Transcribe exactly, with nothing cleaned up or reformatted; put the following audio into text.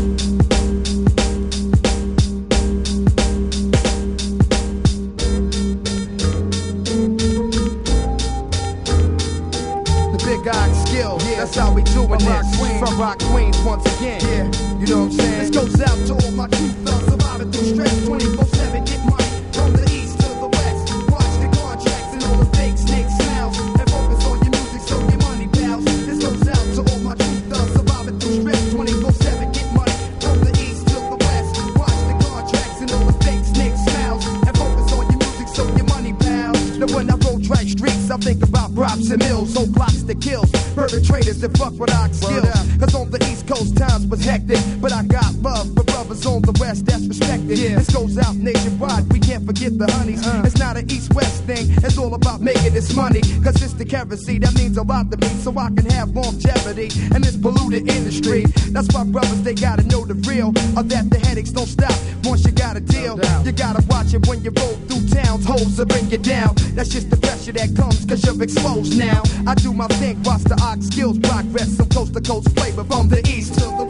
That's how we doing this. From Rock Queens once again. Yeah. You know what I'm saying? This goes out to all my true thugs surviving through stress. twenty-four seven, get money from the east to the west. Watch the contracts and all the fake snake smiles. And focus on your music so your money pals. This goes out to all my true thugs surviving through stress. twenty-four seven, get money from the east to the west. Watch the contracts and all the fake snake smiles. And focus on your music so your money pals. Now when I roll dry streets, I think about props and mills, old blocks that kills. Perpetrators that fuck with our skills. Cause on the East Coast times was hectic, but I got love for brothers on the West that's respected. Yeah. This goes out nationwide, we can't forget the honeys. Uh. It's not an East-West thing, it's all about making this money. Cause it's the currency that means a lot to me, so I can have longevity in this polluted industry. That's why brothers, they gotta know the real, or that the headaches don't stop once you got a deal. No you gotta watch it when you roll through towns, hoes will bring you down. That's just the pressure that comes cause you're exposed now. I do my thing, watch the ox skills progress, some coast to coast flavor from the east to the